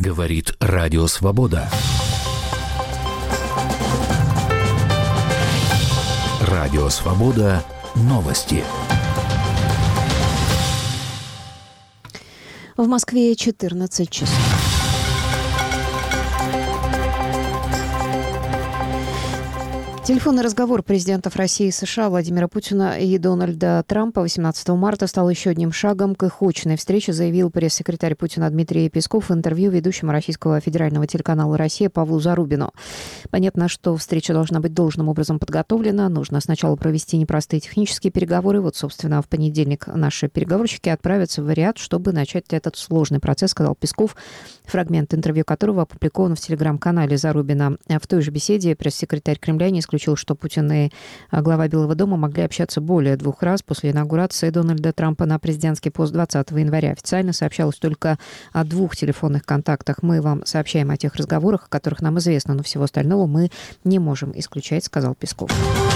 Говорит Радио Свобода. Радио Свобода. Новости. В Москве 14 часов. Телефонный разговор президентов России и США Владимира Путина и Дональда Трампа 18 марта стал еще одним шагом к их очной встрече, заявил пресс-секретарь Путина Дмитрий Песков в интервью ведущему российского федерального телеканала «Россия» Павлу Зарубину. Понятно, что встреча должна быть должным образом подготовлена. Нужно сначала провести непростые технические переговоры. Вот, собственно, в понедельник наши переговорщики отправятся в Риад, чтобы начать этот сложный процесс, сказал Песков, фрагмент интервью которого опубликован в телеграм-канале Зарубина. В той же беседе пресс-секретарь Кремля не исключил, что Путин и глава Белого дома могли общаться более 2 раз после инаугурации Дональда Трампа на президентский пост 20 января. Официально сообщалось только о 2 телефонных контактах. Мы вам сообщаем о тех разговорах, о которых нам известно, но всего остального мы не можем исключать, сказал Песков.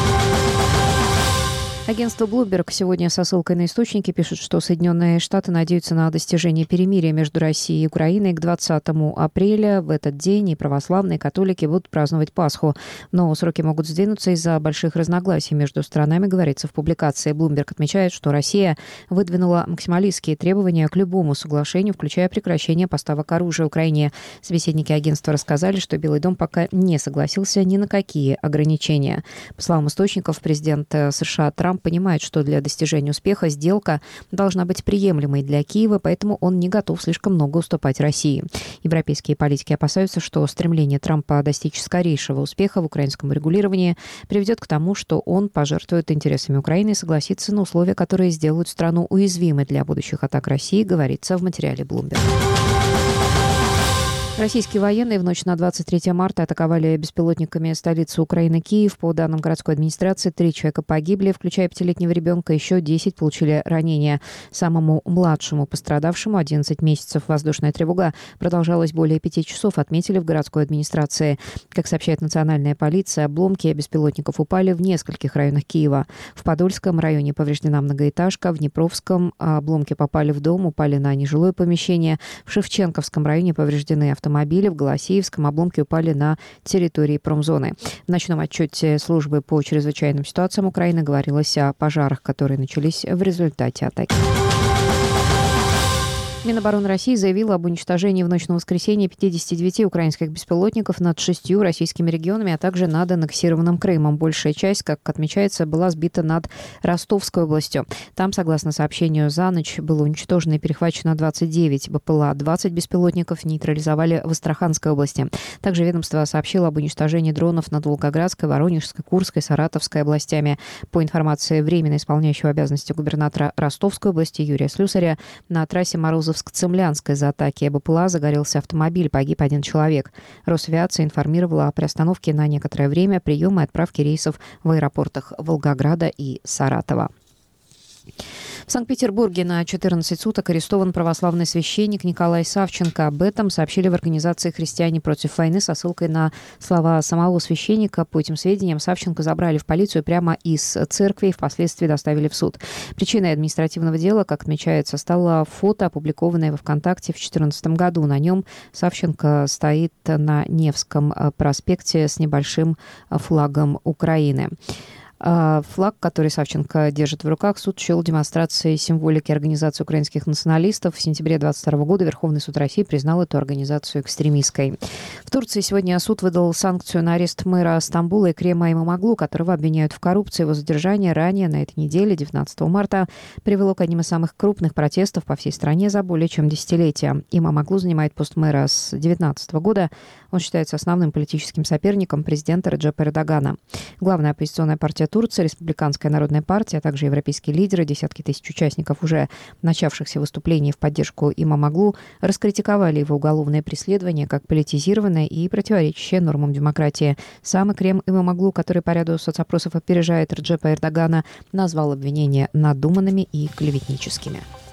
Агентство Bloomberg сегодня со ссылкой на источники пишет, что Соединенные Штаты надеются на достижение перемирия между Россией и Украиной к 20 апреля. В этот день и православные, и католики будут праздновать Пасху. Но сроки могут сдвинуться из-за больших разногласий между странами, говорится в публикации. Bloomberg отмечает, что Россия выдвинула максималистские требования к любому соглашению, включая прекращение поставок оружия Украине. Собеседники агентства рассказали, что Белый дом пока не согласился ни на какие ограничения. По словам источников, президент США Трамп понимает, что для достижения успеха сделка должна быть приемлемой для Киева, поэтому он не готов слишком много уступать России. Европейские политики опасаются, что стремление Трампа достичь скорейшего успеха в украинском регулировании приведет к тому, что он пожертвует интересами Украины и согласится на условия, которые сделают страну уязвимой для будущих атак России, говорится в материале Bloomberg. Российские военные в ночь на 23 марта атаковали беспилотниками столицу Украины Киев. По данным городской администрации, 3 человека погибли, включая 5-летнего ребенка, еще 10 получили ранения. Самому младшему пострадавшему 11 месяцев. Воздушная тревога продолжалась более 5 часов, отметили в городской администрации. Как сообщает национальная полиция, обломки беспилотников упали в нескольких районах Киева. В Подольском районе повреждена многоэтажка, в Днепровском обломки попали в дом, упали на нежилое помещение. В Шевченковском районе повреждены автомобили, в Голосеевском обломки упали на территории промзоны. В ночном отчете службы по чрезвычайным ситуациям Украины говорилось о пожарах, которые начались в результате атаки. Минобороны России заявила об уничтожении в ночь на воскресенье 59 украинских беспилотников над 6 российскими регионами, а также над аннексированным Крымом. Большая часть, как отмечается, была сбита над Ростовской областью. Там, согласно сообщению, за ночь было уничтожено и перехвачено 29 БПЛА. 20 беспилотников нейтрализовали в Астраханской области. Также ведомство сообщило об уничтожении дронов над Волгоградской, Воронежской, Курской, Саратовской областями. По информации временно исполняющего обязанности губернатора Ростовской области Юрия Слюсаря, на трассе Морозовск-Цемлянск из-за атаки БПЛА загорелся автомобиль, погиб 1 человек. Росавиация информировала о приостановке на некоторое время приема и отправки рейсов в аэропортах Волгограда и Саратова. В Санкт-Петербурге на 14 суток арестован православный священник Николай Савченко. Об этом сообщили в организации «Христиане против войны» со ссылкой на слова самого священника. По этим сведениям, Савченко забрали в полицию прямо из церкви и впоследствии доставили в суд. Причиной административного дела, как отмечается, стало фото, опубликованное во ВКонтакте в 2014 году. На нем Савченко стоит на Невском проспекте с небольшим флагом Украины. Флаг, который Савченко держит в руках, суд счел демонстрацией символики организации украинских националистов. В сентябре 2022 года Верховный суд России признал эту организацию экстремистской. В Турции сегодня суд выдал санкцию на арест мэра Стамбула Экрема Имамоглу, которого обвиняют в коррупции. Его задержание ранее на этой неделе, 19 марта, привело к одним из самых крупных протестов по всей стране за более чем десятилетие. Имамоглу занимает пост мэра с 2019 года. Он считается основным политическим соперником президента Реджепа Эрдогана. Главная оппозиционная партия Турции, Республиканская народная партия, а также европейские лидеры, десятки тысяч участников уже начавшихся выступлений в поддержку Имамоглу, раскритиковали его уголовное преследование как политизированное и противоречащее нормам демократии. Сам Экрем Имамоглу, который по ряду соцопросов опережает Реджепа Эрдогана, назвал обвинения надуманными и клеветническими.